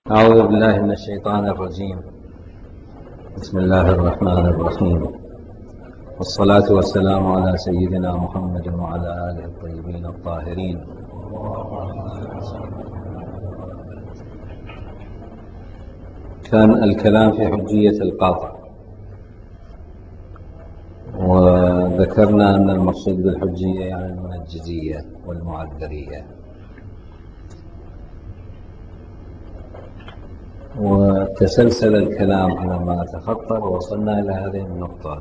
أعوذ بالله من الشيطان الرجيم. بسم الله الرحمن الرحيم، والصلاة والسلام على سيدنا محمد وعلى آله الطيبين الطاهرين. كان الكلام في حجية القاطع، وذكرنا أن المقصود بالحجية يعني المنجزية والمعذرية، وتسلسل الكلام على ما أتخطر ووصلنا إلى هذه النقطة،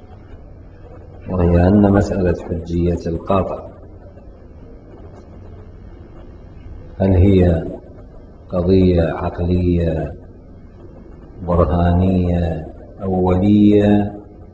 وهي أن مسألة حجية القاطع هل هي قضية عقلية برهانية أولية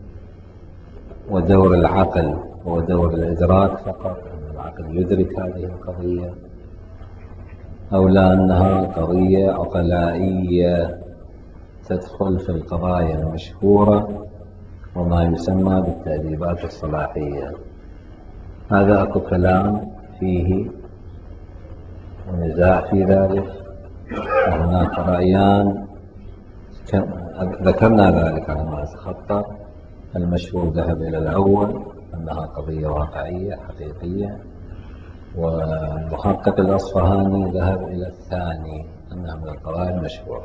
ودور العقل هو دور الإدراك فقط، أن العقل يدرك هذه القضية، أو لا أنها قضية عقلائية تدخل في القضايا المشهورة وما يسمى بالتأديبات الصلاحية. هذا أكو كلام فيه ونزاع في ذلك، وهناك رأيان ذكرنا ذلك على ما أتخطر. المشهور ذهب إلى الأول أنها قضية واقعية حقيقية، والمحقق الأصفهاني ذهب إلى الثاني أنها من القضايا المشهورة.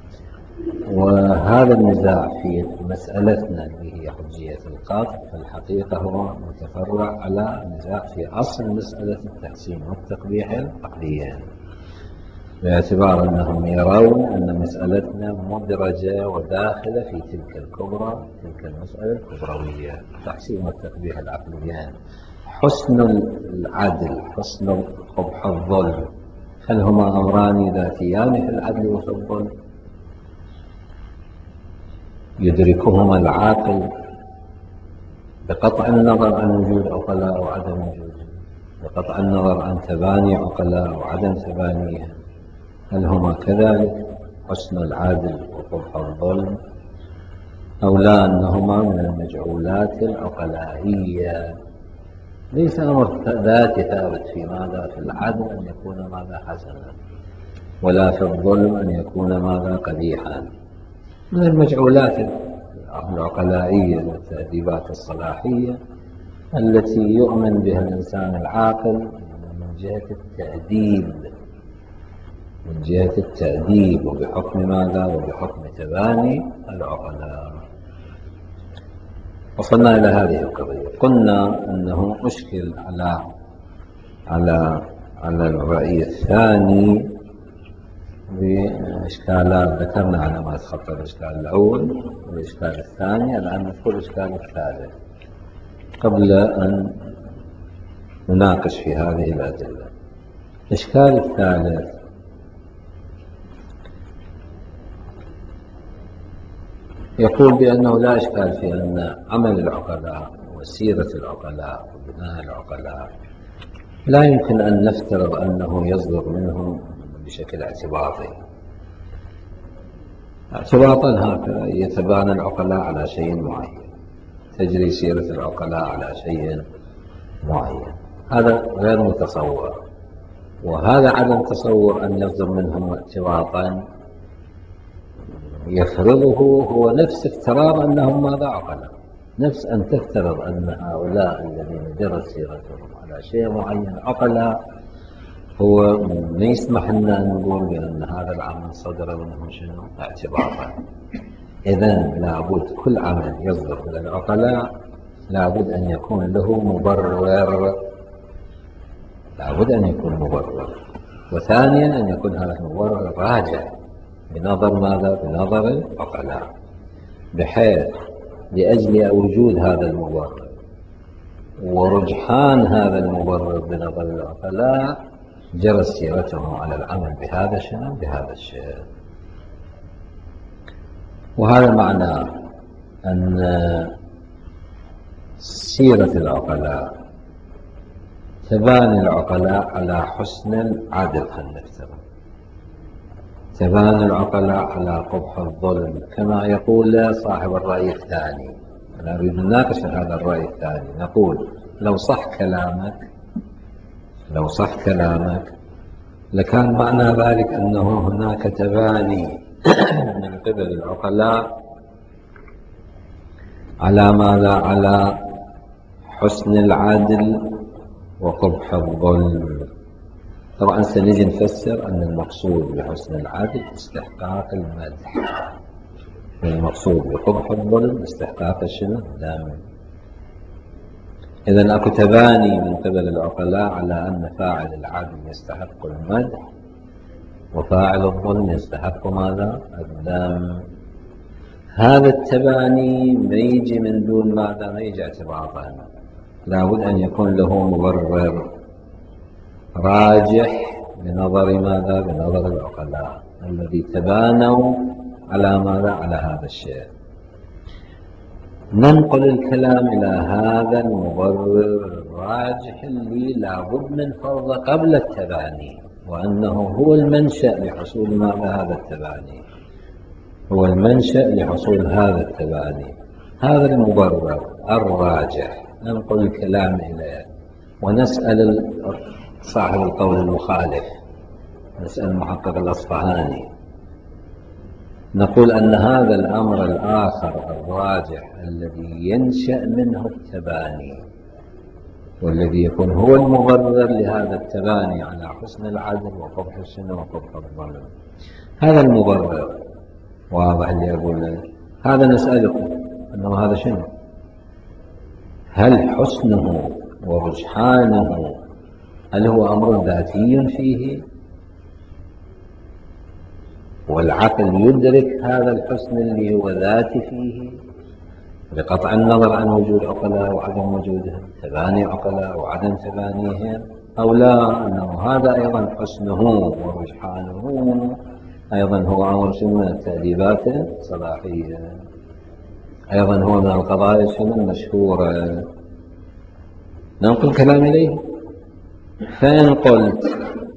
وهذا النزاع في مسألتنا اللي هي حجية القاطع في الحقيقة هو متفرع على نزاع في أصل مسألة التحسين والتقبيح العقليين، باعتبار أنهم يرون أن مسألتنا مدرجة وداخلة في تلك الكبرى، تلك المسألة الكبروية، تحسين والتقبيح العقليين، حسن العدل، حسن قبح الظلم، هل هما أمران ذاتيان في العدل وفي الظلم يدركهما العاقل بقطع النظر عن وجود عقلاء وعدم وجودهم، بقطع النظر عن تباني عقلاء وعدم تبانيهم؟ هل هما كذلك حسن العدل وقبح الظلم، أو لا أنهما من المجعولات العقلائية؟ ليس أمر ذاتي ثابت في ماذا في العدل أن يكون ماذا حسنا، ولا في الظلم أن يكون ماذا قبيحا، من المجعولات العقلائية والتأديبات الصلاحية التي يؤمن بها الإنسان العاقل من جهة التأديب، من جهة التأديب وبحكم ماذا؟ وبحكم تباني العقلاء. وصلنا إلى هذه القضية، قلنا أنه أشكل على الرأي الثاني بإشكالات ذكرنا على ما تخطى الإشكال الأول والإشكال الثاني. الآن ندخل الإشكال الثالث قبل أن نناقش في هذه الأدلة. الإشكال الثالث يقول بأنه لا إشكال في أن عمل العقلاء وسيرة العقلاء وبناء العقلاء لا يمكن أن نفترض أنه يصدر منهم بشكل اعتباطي، اعتباطا هكذا يتبانى العقلاء على شيء معين، تجري سيرة العقلاء على شيء معين. هذا غير متصور، وهذا عدم تصور أن يصدر منهم اعتباطا يفرضه هو نفس افتراض أنهم ماذا عقلاء، نفس أن تفترض أن هؤلاء الذين جرت سيرتهم على شيء معين عقلاء، هو ما يسمح لنا أن نقول بأن هذا العمل صدر منهم شنو اعتباطا. إذن لابد كل عمل يصدر من العقلاء لابد أن يكون له مبرر، لابد أن يكون مبرر، وثانيا أن يكون هذا المبرر راجع بنظر ماذا؟ بنظر العقلاء، بحيث لأجل وجود هذا المبرر ورجحان هذا المبرر بنظر العقلاء جرت سيرتهم على العمل بهذا الشيء بهذا الشيء. وهذا معنى أن سيرة العقلاء تباني العقلاء على حسن العدل، خلينا نفترض تباني العقلاء على قبح الظلم، كما يقول صاحب الرأي الثاني. أنا أريد أن نناقش هذا الرأي الثاني، نقول لو صح كلامك لكان معنى ذلك أنه هناك تباني من قبل العقلاء على ماذا؟ على حسن العدل وقبح الظلم. طبعا سنجي نفسر أن المقصود بحسن العدل استحقاق المدح، والمقصود بقبح الظلم استحقاق شنو؟ الذم. إذن أكو تباني من قبل العقلاء على أن فاعل العدل يستحق المدح وفاعل الظلم يستحق ماذا؟ الذم. هذا التباني ما يجي من دون ماذا؟ ما يجي اعتباطا، لابد أن يكون له مبرر راجح بنظر ماذا؟ بنظر العقلاء الذي تبانوا على ماذا؟ على هذا الشيء. ننقل الكلام إلى هذا المبرر الراجح اللي لابد من فرضه قبل التباني، وأنه هو المنشأ لحصول ماذا؟ هذا التباني، هو المنشأ لحصول هذا التباني. هذا المبرر الراجح ننقل الكلام إليه، ونسأل صاحب القول المخالف، نسأل المحقق الأصفهاني، نقول أن هذا الأمر الآخر الراجح الذي ينشأ منه التباني والذي يكون هو المبرر لهذا التباني على حسن العدل وقبح الشنو وقبح الظلم، هذا المبرر واضح اللي أقول هذا. نسألكم أنه هذا شنو؟ هل حسنه ورجحانه هل هو أمر ذاتي فيه والعقل يدرك هذا الحسن اللي هو ذاتي فيه بقطع النظر عن وجود عقلاء وعدم وجودهم، تباني عقلاء وعدم تبانيهم، أو لا أنه هذا أيضا حسنه ورجحانه أيضا هو أمر شنو من التأديبات الصلاحية، أيضا هو من القضايا شنو المشهورة. ننقل كلام إليه. فإن قلت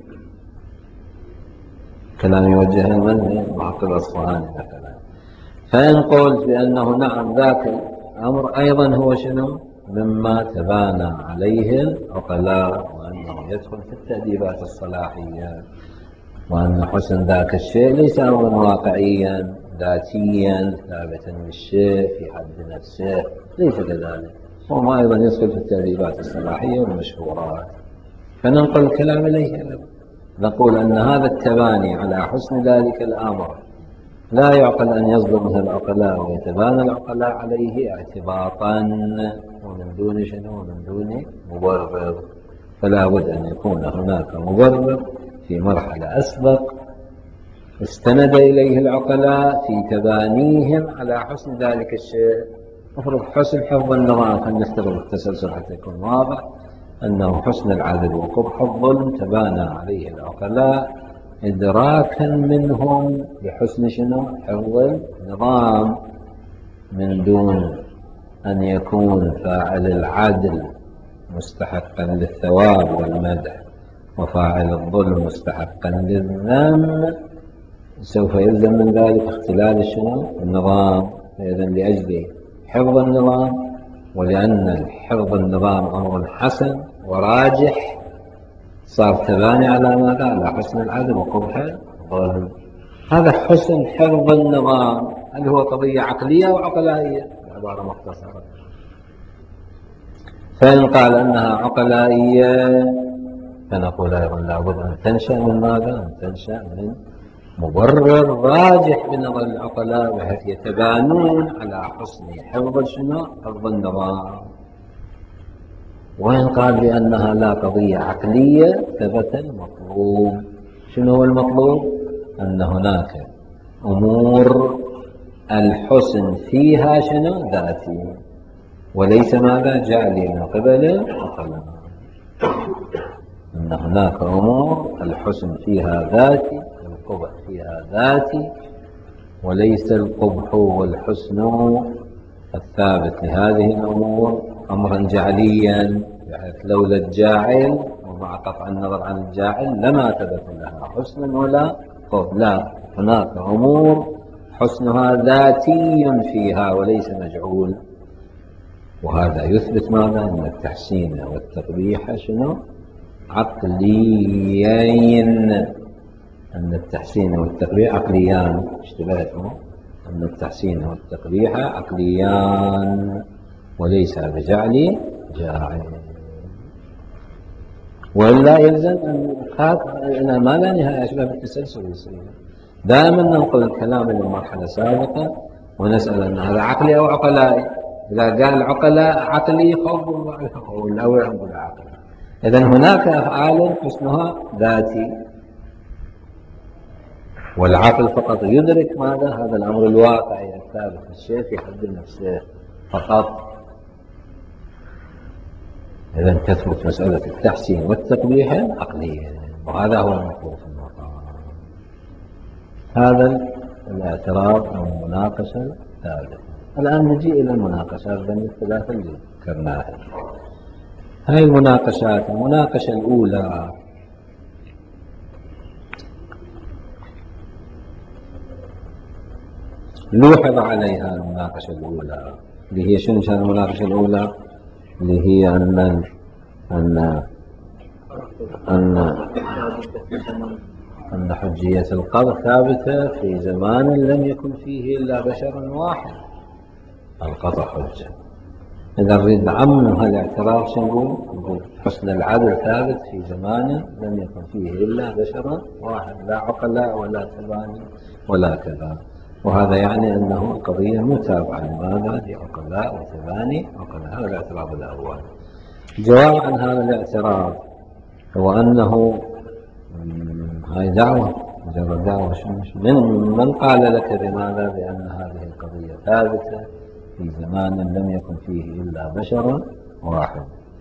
كلام يوجه من المحقق الأصفهاني مثلا، فإن قلت بأنه نعم ذاك الأمر أيضا هو شنو مما تبانى عليه العقلاء، وأنه يدخل في التأديبات الصلاحية، وأن حسن ذاك الشيء ليس أمرا واقعيا ذاتيا ثابتا للشيء في حد نفسه، ليس كذلك، هو ما أيضا يدخل في التأديبات الصلاحية والمشهورات. فننقل الكلام إليه، نقول أن هذا التباني على حسن ذلك الأمر لا يعقل أن يصدر من العقلاء ويتبانى العقلاء عليه اعتباطا ومن دون شنو؟ ومن دون مبرر. فلا بد أن يكون هناك مبرر في مرحلة أسبق استند إليه العقلاء في تبانيهم على حسن ذلك الشيء. أفرض حسن حفظ النظام، فلنفترض التسلسل حتى يكون واضح، أنه حسن العدل وقبح الظلم تبانى عليه العقلاء إدراكا منهم بحسن شنو؟ حفظ النظام، من دون أن يكون فاعل العدل مستحقا للثواب والمدح وفاعل الظلم مستحقا للذم، سوف يلزم من ذلك اختلال شنو؟ النظام. إذن لأجل حفظ النظام ولأن حفظ النظام أمر حسن وراجح صار تباني على ماذا؟ على حسن العدل وقبح الظلم. هذا حسن حفظ النظام هل هو قضية عقلية أو عقلائية؟ بعبارة مختصرة، فإن قال أنها عقلائية فنقول أيضا لابد أن تنشأ من ماذا؟ أن تنشأ من مبرر راجح بنظر العقلاء بحيث يتبانون على حسن حفظ شنو؟ حفظ النظام. وإن قال بأنها لا قضية عقلية ثبت المطلوب. شنو هو المطلوب؟ أن هناك أمور الحسن فيها شنو؟ ذاتي، وليس ماذا؟ جعلي من قبل العقلاء. أن هناك أمور الحسن فيها ذاتي والقبح فيها ذاتي، وليس القبح والحسن الثابت لهذه الأمور أمرا جعليا، بحيث لولا الجاعل ومع قطع النظر عن الجاعل لما ثبت لها حسن ولا قبح. لا، هناك أمور حسنها ذاتي فيها وليس مجعول، وهذا يثبت ماذا؟ أن التحسين والتقبيح شنو؟ عقليين، أن التحسين والتقبيح عقليان، اشتبهتم؟ أن التحسين والتقبيح عقليان وليس بجعل جاعل. ولا يلزم أن هذا ما لا نهاية أشبه بالتسلسل يصير. دائما ننقل الكلام إلى مرحلة سابقة ونسأل أن هذا عقلي أو عقلائي. إذا قال عقلاء عقلي خوف والأول يقول عقلي. إذن هناك أفعال حسنها ذاتي، والعقل فقط يدرك ماذا؟ هذا الأمر الواقعي الثابت في الشيء في حد نفسه فقط. إذن تثبت مسألة التحسين والتقبيح عقليا، وهذا هو المطلوب في المقام. هذا الاعتراض أو المناقشة الثالثة. الآن نجي إلى المناقشات بين الثلاثة اللي ذكرناها. هاي المناقشات، المناقشة الأولى لوحظ عليها المناقشة الأولى اللي هي شنو؟ كان المناقشة الأولى اللي هي أن حجية القبر ثابتة في زمان لم يكن فيه إلا بشر واحد. القطع حجة. إذا نريد نعمم هالاعتراف شو نقول؟ حسن العدل ثابت في زمان لم يكن فيه إلا بشر واحد، لا عقلاء ولا تباني ولا كذا. وهذا يعني أنه القضية متابعة لماذا؟ لعقلاء وتباني عقلاء. هذا الاعتراف الأول. الجواب عن هذا الاعتراف هو أنه هاي دعوة، مجرد دعوة. من قال لك بماذا؟ بأن هذه القضية ثابتة في زمان لم يكن فيه إلا بشر واحد.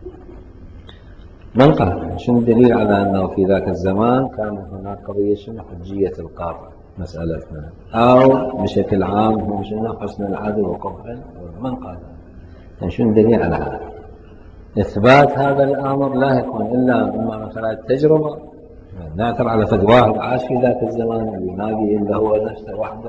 من قال؟ شنو الدليل على أنه في ذاك الزمان كان هناك قضية شنو؟ حجية القاطع مسألتنا، أو بشكل عام هو شنو؟ حسن العدل وقبح. من قال؟ يعني شنو الدليل على هذا؟ إثبات هذا الأمر لا يكون إلا من خلال التجربة. نعثر على فد واحد عاش في ذاك الزمان اللي ما بي إلا هو نفسه وحده،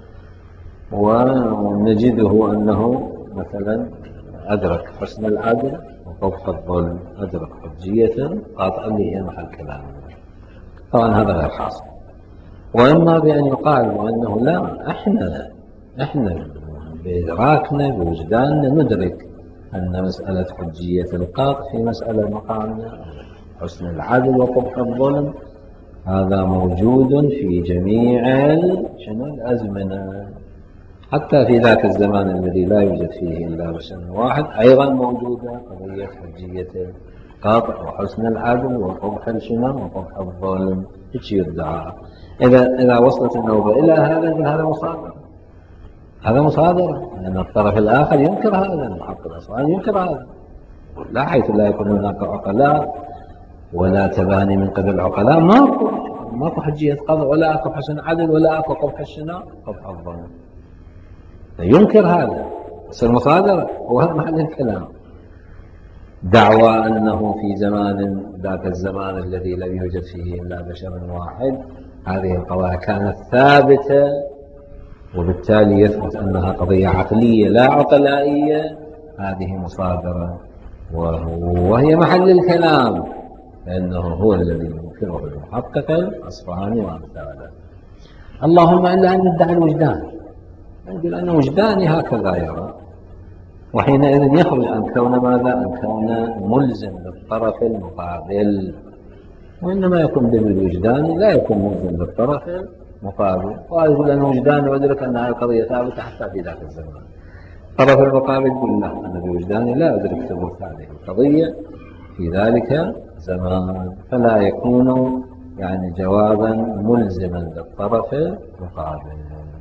ونجده أنه مثلا أدرك حسن العدل وقبح الظلم، أدرك حجية قاطعة اللي هي محل كلامه. طبعا هذا غير حاصل. وإما بأن يقال وأنه لا، إحنا بإدراكنا بوجداننا ندرك أن مسألة حجية القاطع في مسألة مقامنا حسن العدل وقبح الظلم هذا موجود في جميع الأزمنة، حتى في ذاك الزمان الذي لا يوجد فيه إلا بشر واحد أيضا موجودة قضية حجية القاطع وحسن العدل وقبح وقبح الظلم. ايش يدعى؟ إذا وصلت النوبة إلى هذا مصادرة. هذا مصادرة لأن الطرف الآخر ينكر هذا، المحقق الأصفهاني ينكر هذا، لا حيث لا يكون هناك عقلاء ولا تباني من قبل العقلاء ماكو حجية قضاء ولا اكو حسن عدل ولا اكو قبح قبح الظلم. ينكر هذا، بس المصادرة وهذا محل الكلام. دعوى أنه في زمان ذاك الزمان الذي لم يوجد فيه إلا بشر واحد هذه القضايا كانت ثابتة، وبالتالي يثبت أنها قضية عقلية لا عقلائية. هذه مصادرة وهي محل الكلام، لأنه هو الذي ينكره المحقق الأصفهاني وأمثاله. اللهم إلا أن ندعي الوجدان، نقول أن وجداني هكذا يرى، وحينئذ يخرج عن كون ماذا؟ عن كون ملزم للطرف المقابل. وإنما يكون بالوجدان لا يكون ملزم للطرف المقابل. وقال يقول أن وجداني وأدرك أن هذه القضية ثابتة حتى في ذاك الزمان. الطرف المقابل يقول لا، أنا بوجداني لا أدرك ثبوت هذه القضية في ذلك زمان، فلا يكون يعني جوابا ملزما للطرف المقابل.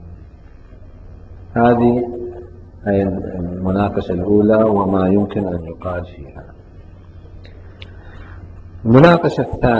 هذه هي المناقشة الأولى وما يمكن أن يقال فيها. المناقشة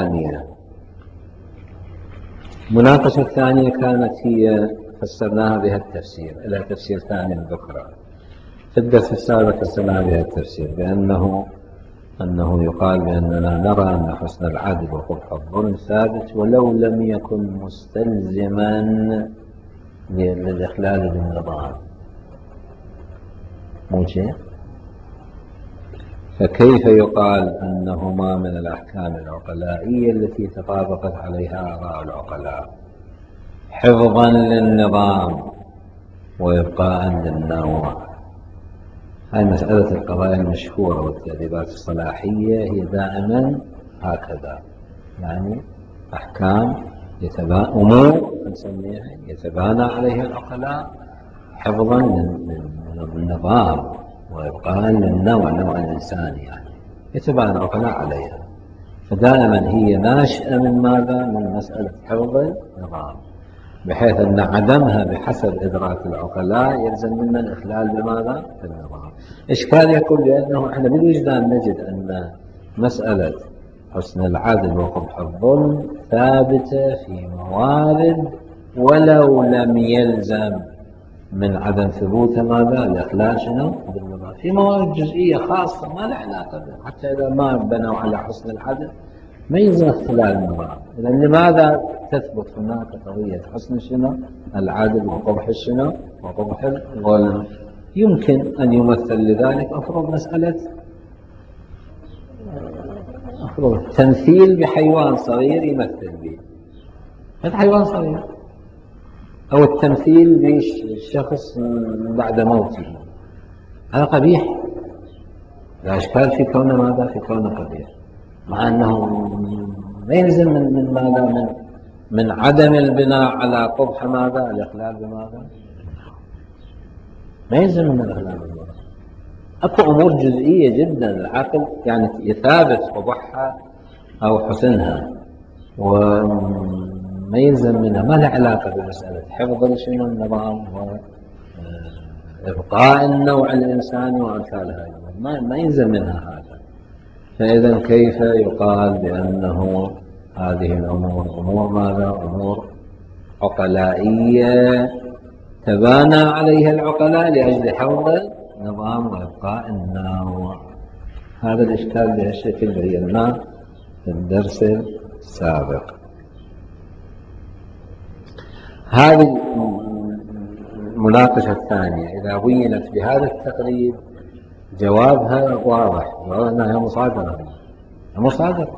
الثانية كانت هي فسرناها بها التفسير إلى تفسير ثاني ذكرى. في الدرس السابق فسرناها بها التفسير أنه يقال بأننا نرى أن حسن العدل وقبح الظلم ثابت ولو لم يكن مستلزما للإخلال بالنظام. مو شيء؟ فكيف يقال أنهما من الأحكام العقلائية التي تطابقت عليها آراء العقلاء حفظا للنظام وإبقاء للنوع؟ هذه مسألة القضايا المشهورة والتأديبات الصلاحية هي دائما هكذا، يعني أحكام أمور نسميها يتبانى عليها العقلاء حفظا للنظام وإبقاء للنوع، نوع الإنسان يعني يتبانى العقلاء عليها. فدائما هي ناشئة من ماذا؟ من مسألة حفظ النظام، بحيث أن عدمها بحسب إدراك العقلاء يلزم منا الإخلال بماذا؟ بالنظام. إشكال يقول بأنه إحنا بالوجدان نجد أن مسألة حسن العدل وقبح الظلم ثابتة في موارد ولو لم يلزم من عدم ثبوت ماذا؟ الإخلال شنو؟ بالنظام. في موارد جزئية خاصة ما لها علاقة بها، حتى إذا ما بنوا على حسن العدل ما يلزم اختلال النظام. إذا لماذا تثبت هناك قضية حسن شنو؟ العدل وقبح شنو؟ وقبح الظلم. يمكن أن يمثل لذلك أفرض مسألة أفرض تمثيل بحيوان صغير يمثل به، هذا حيوان صغير، أو التمثيل بالشخص بعد موته، هذا قبيح، لا إشكال في كونه ماذا؟ في كونه قبيح، مع أنه ما يلزم من ماذا؟ من عدم البناء على قبح ماذا؟ الإخلال بماذا؟ ما يلزم من الإخلال بماذا؟ أكو أمور جزئية جدا العقل يعني يثابت قبحها أو حسنها وما يلزم منها، ما لها علاقة بمسألة حفظ شنو النظام وإبقاء النوع الإنساني وأمثال هذه، ما يلزم منها هذا. فإذا كيف يقال بأنه هذه الأمور أمور ماذا؟ أمور عقلائية تبانى عليها العقلاء لأجل حفظ النظام وإبقاء النوع. هذا الإشكال بهالشكل بيناه في الدرس السابق. هذه المناقشة الثانية إذا بينت بهذا التقريب جوابها واضح، أنها مصادرة.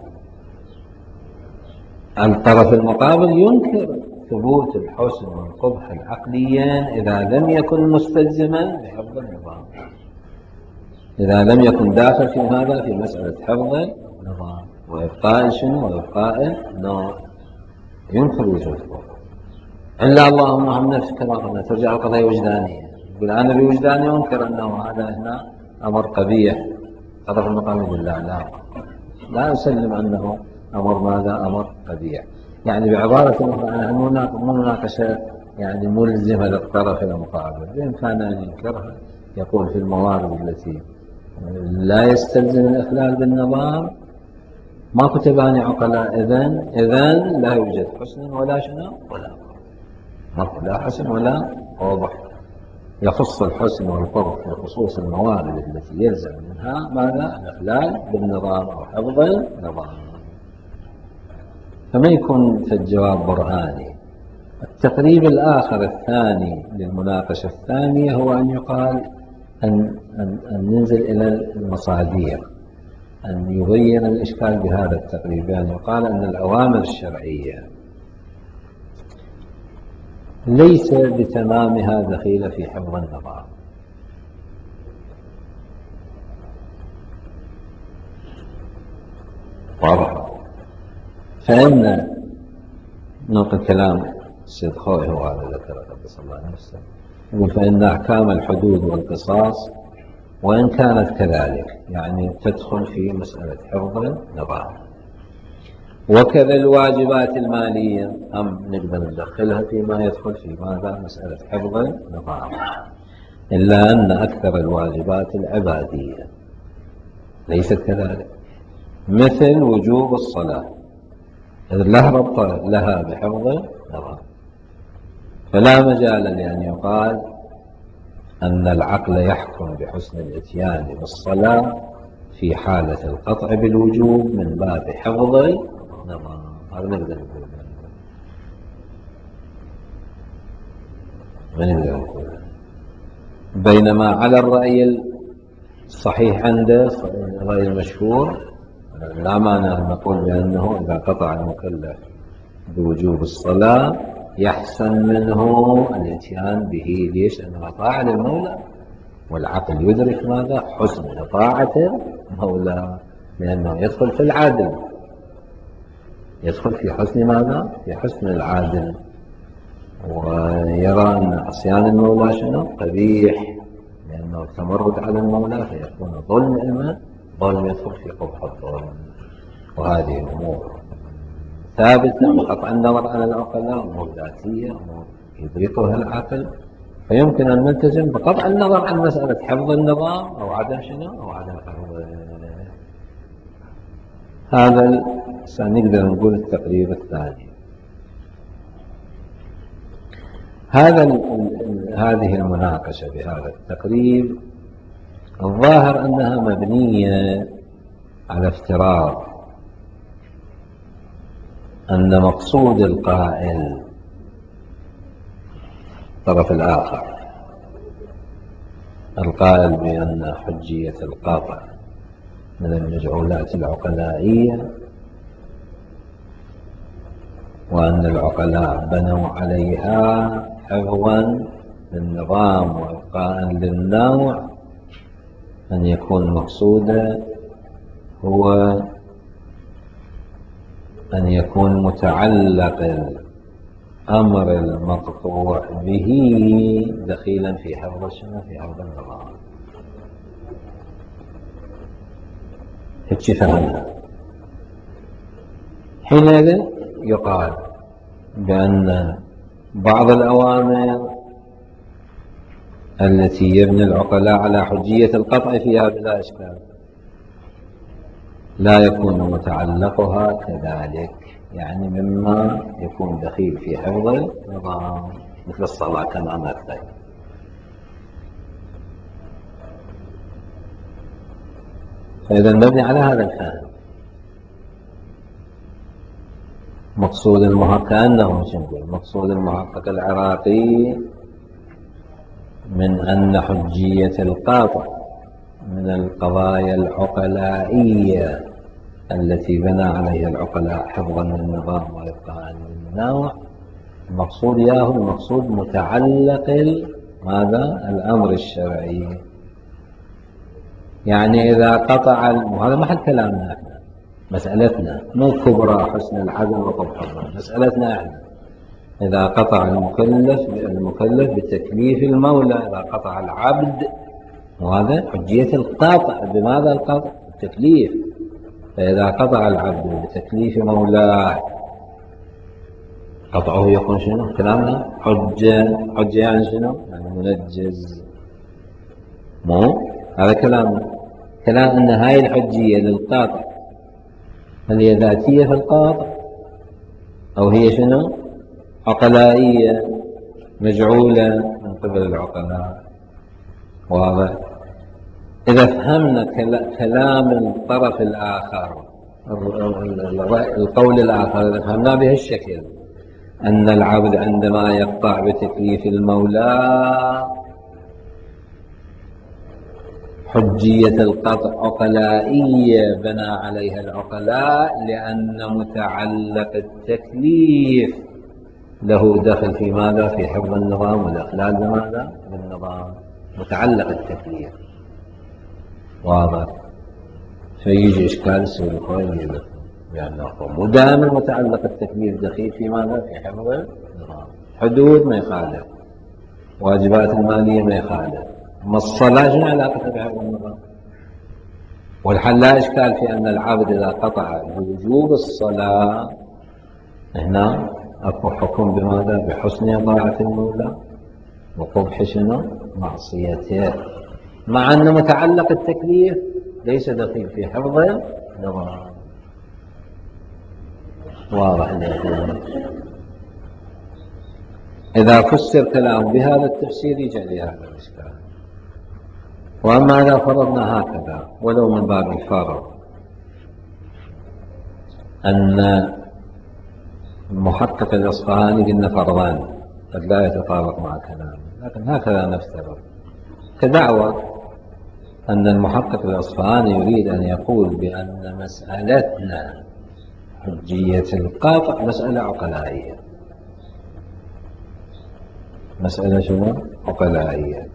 الطرف المقابل ينكر ثبوت الحسن والقبح العقليين إذا لم يكن مستلزما بحفظ النظام، إذا لم يكن داخل في هذا في مسألة حفظ النظام وإبقاء شنو؟ وإبقاء النوع، ينكر وجوده. إلا اللهم هم نفس كما قلنا ترجع القضية وجدانية، يقول أنا بوجداني أنكر أنه هذا هنا أمر قبيح، طرف المقام يقول لا أسلم أنه أمر ماذا؟ أمر قبيح. يعني بعبارة أخرى أنا مو مناقشة يعني ملزمة للطرف المقابل، بإمكانه أن ينكرها، يقول في الموارد التي لا يستلزم الإخلال بالنظام ماكو تباني عقلاء، إذن لا يوجد حسن ولا شنو ولا ماكو لا حسن ولا قبح. يخص الحسن والقبح في خصوص الموارد التي يلزم منها ماذا؟ الإخلال بالنظام أو حفظ النظام. فما يكون في الجواب برهاني. التقريب الآخر الثاني للمناقشة الثانية هو أن يقال أن ننزل إلى المصادر، أن يبين الإشكال بهذا التقريب، أن يقال أن الأوامر الشرعية ليس بتمامها دخيلة في حفظ النظام. واضح؟ فإن نقل كلام السيد خوي هو هذا ذكر قدس الله نفسه، يقول فإن أحكام الحدود والقصاص وإن كانت كذلك يعني تدخل في مسألة حفظ النظام، وكذا الواجبات المالية هم نقدر ندخلها فيما يدخل في ماذا؟ مسألة حفظ النظام، إلا أن أكثر الواجبات العبادية ليست كذلك، مثل وجوب الصلاة إذ لا ربط لها بحفظ النظام، فلا مجال لأن يقال أن العقل يحكم بحسن الإتيان بالصلاة في حالة القطع بالوجوب من باب حفظ النظام. هذا نقدر نقول. بينما على الرأي صحيح عنده غير مشهور لا مانع أن نقول بأنه إذا قطع المكلف بوجوب الصلاة يحسن منه الاتيان به. ليش؟ لأنه طاعة للمولى، والعقل يدرك ماذا؟ حسن طاعة المولى، لأنه يدخل في العدل، يدخل في حسن ماذا؟ في حسن العادل، ويرى أن عصيان المولى شنو؟ قبيح، لأنه التمرد على المولى فيكون ظلما، ظلم يدخل في قبح الظلم. وهذه الأمور ثابتة بقطع النظر عن العقلاء، أمور ذاتية، أمور يدركها العقل، فيمكن أن نلتزم بقطع النظر عن مسألة حفظ النظام أو عدم شنو؟ أو عدم حفظه. هذا سنقدر نقول التقرير الثاني. هذه المناقشة بهذا التقريب الظاهر أنها مبنية على افتراض أن مقصود القائل الطرف الآخر القائل بأن حجية القاطع من المجعولات العقلائية، وأن العقلاء بنوا عليها حفظا للنظام وإبقاء للنوع، أن يكون مقصودا هو أن يكون متعلق الأمر المقطوع به دخيلا في حفظ شنو؟ في حفظ النظام. هيك فهمنا. حينئذ يقال بأن بعض الأوامر التي يبني العقلاء على حجية القطع فيها بلا إشكال لا يكون متعلقها كذلك، يعني مما يكون دخيل في حفظ النظام مثل الصلاة كما مثل. فإذا مبني على هذا الفهم مقصود المحقق، كأنه مقصود المحقق العراقي من أن حجية القاطع من القضايا العقلائية التي بنى عليها العقلاء حفظا للنظام وإبقاء للنوع، المقصود ياهو المقصود متعلق ماذا؟ الأمر الشرعي. يعني إذا قطع هذا محل كلامنا احنا، مسألتنا مو كبرى حسن العدل وقبح الظن، مسألتنا احنا إذا قطع المكلف بتكليف المولى، إذا قطع العبد، وهذا حجية القاطع بماذا؟ القطع التكليف. فإذا قطع العبد بتكليف مولاه قطعه يكون شنو؟ كلامنا حجة يعني شنو؟ يعني منجز. مو هذا كلامنا. كلام أن هاي الحجية للقاطع هل هي ذاتية في القاطع أو هي شنو؟ عقلائية مجعولة من قبل العقلاء. واضح؟ إذا فهمنا كلام الطرف الآخر، القول الآخر، إذا فهمنا بهالشكل أن العبد عندما يقطع بتكليف المولى حجية القطع عقلائية بنى عليها العقلاء، لأن متعلق التكليف له دخل في ماذا؟ في حفظ النظام والإخلال بماذا؟ بالنظام. متعلق التكليف. واضح؟ فيجي إشكال يصير الخوي لأنه ودائما متعلق التكليف دخيل في ماذا؟ في حفظ النظام. حدود ما يخالف، واجبات المالية ما يخالف، أما الصلاة شنو علاقتها بحفظ النظام؟ والحل لا إشكال في أن العبد إذا قطع بوجوب الصلاة هنا أكو حكم بماذا؟ بحسن طاعة المولى وقبح شنو؟ معصيته، مع أن متعلق التكليف ليس دخيل في حفظ النظام. واضح اليقين. إذا فسر كلام بهذا التفسير يجعل هذا الإشكال. وأما إذا فرضنا هكذا ولو من باب الفرض أن المحقق الإصفهاني قلنا فرضان قد لا يتطابق مع كلامه، لكن هكذا نفترض كدعوة أن المحقق الأصفهاني يريد أن يقول بأن مسألتنا حجية القطع مسألة عقلائية. مسألة شنو؟ عقلائية.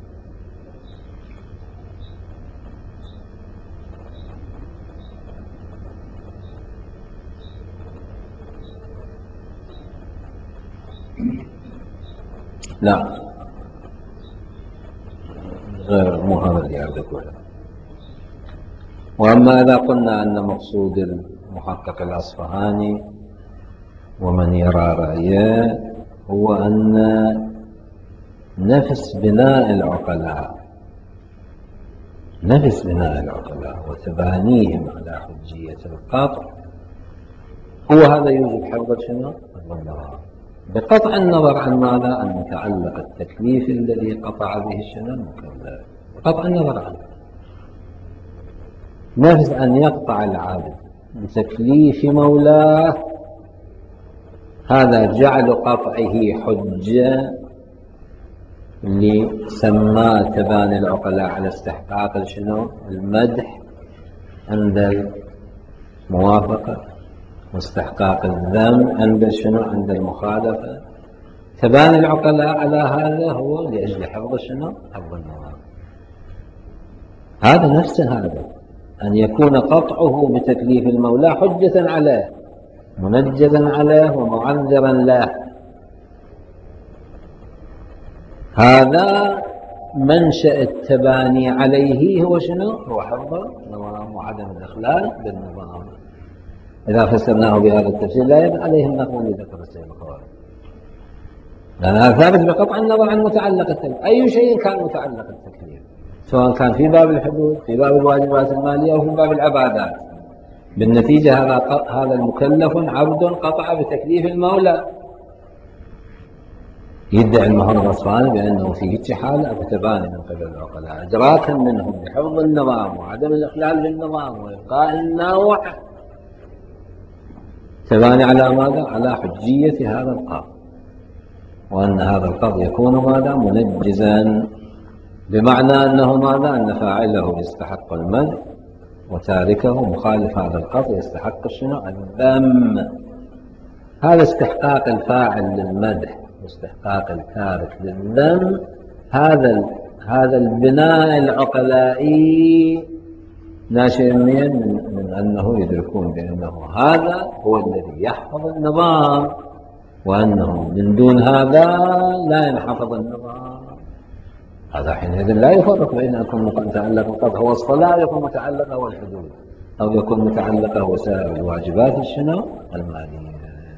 لا، غير مو هذا اللي أقول. وأما إذا قلنا أن مقصود المحقق الأصفهاني ومن يرى رأيه هو أن نفس بناء العقلاء وتبانيهم على حجية القطع هو هذا يوجب حفظ شنو؟ النظام، بقطع النظر عن ماذا؟ أن متعلق التكليف الذي قطع به شنو؟ المكلف، بقطع النظر عنه. نفس أن يقطع العبد بتكليف مولاه، هذا جعل قطعه حجة لسماه تباني العقلاء على استحقاق شنو؟ المدح عند الموافقة، واستحقاق الذم عند شنو؟ عند المخالفة. تباني العقلاء على هذا هو لأجل حفظ شنو؟ حفظ النظام. هذا نفسه، هذا أن يكون قطعه بتكليف المولى حجة عليه، منجزا عليه ومعذرا له، هذا منشأ التباني عليه هو شنو؟ هو حفظ النظام وعدم الإخلال بالنظام. إذا فسرناه بهذا التفسير لا يبقى عليه النقل اللي ذكر السيد الخوارج، لأنها ثابت بقطع النظر عن متعلق التكليف. أي شيء كان متعلق التكليف، سواء كان في باب الحدود، في باب الواجبات المالية، أو في باب العبادات، بالنتيجة هذا المكلف عبد قطع بتكليف المولى. يدعي المحقق الأصفهاني بأنه فيه اتحال أو تباني من قبل العقلاء إدراكا منهم لحفظ النظام وعدم الإخلال بالنظام وإبقاء النوع، تباني على ماذا؟ على حجية هذا القاضي، وأن هذا القاضي يكون ماذا؟ منجزا، بمعنى أنه ماذا؟ أن فاعله يستحق المدح وتاركه مخالف هذا القاضي يستحق شنو؟ الذم. هذا استحقاق الفاعل للمدح واستحقاق التارك للذم، هذا البناء العقلائي ناشئ من أنه يدركون بأنه هذا هو الذي يحفظ النظام، وأنه من دون هذا لا ينحفظ النظام. هذا حينئذ لا يفرق بين أن يكون متعلق القطع هو الصلاة، يكون متعلقه هو الحدود، أو يكون متعلقه وسائر الواجبات الشنو؟ المالية.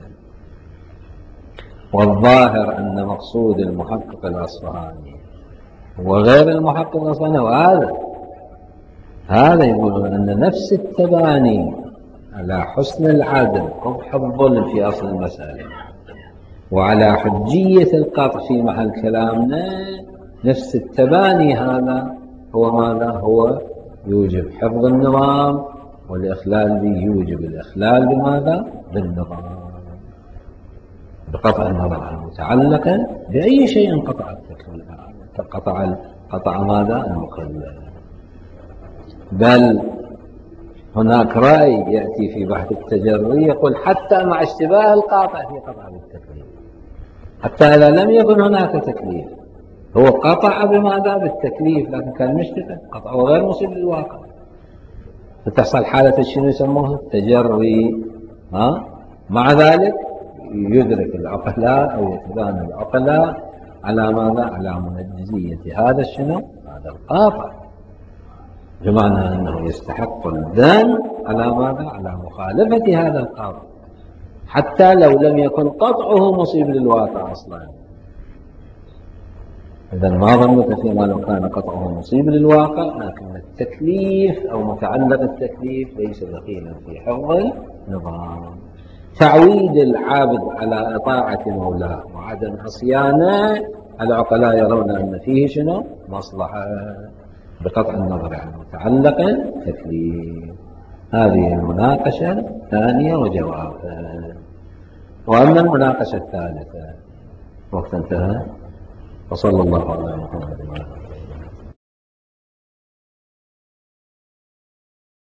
والظاهر أن مقصود المحقق الأصفهاني وغير المحقق الأصفهاني هذا يقول أن نفس التباني على حسن العدل قبح الظلم في أصل المسألة وعلى حجية القطع في محل كلامنا، نفس التباني هذا هو ماذا؟ هو يوجب حفظ النظام، والإخلال به يوجب الإخلال بماذا؟ بالنظام، بقطع النظر عن متعلقا بأي شيء قطع التكليف، قطع ماذا؟ المكلف. بل هناك رأي يأتي في بحث التجري يقول حتى مع اشتباه القاطع في قطع بالتكليف، حتى إذا لم يكن هناك تكليف هو قطع بماذا؟ بالتكليف، لكن كان مشتبه، قطع غير مصيب للواقع، فتحصل حالة شنو يسموها؟ التجري. مع ذلك يدرك العقلاء أو يتبان العقلاء على ماذا؟ على منجزية هذا الشنو؟ هذا القاطع، بمعنى أنه يستحق الذم على ماذا؟ على مخالفة هذا القاطع، حتى لو لم يكن قطعه مصيب للواقع أصلا. إذا ما ظنك فيما لو كان قطعه مصيب للواقع، لكن التكليف أو متعلق التكليف ليس دخيلا في حفظ النظام. تعويد العابد على إطاعة مولاه وعدم عصيانه، العقلاء يرون أن فيه شنو؟ مصلحة، بقطع النظر عن متعلق التكليف. هذه المناقشة الثانية وجوابها. وأما المناقشة الثالثة، وقت انتهى، وصلى الله على محمد وعلى آله.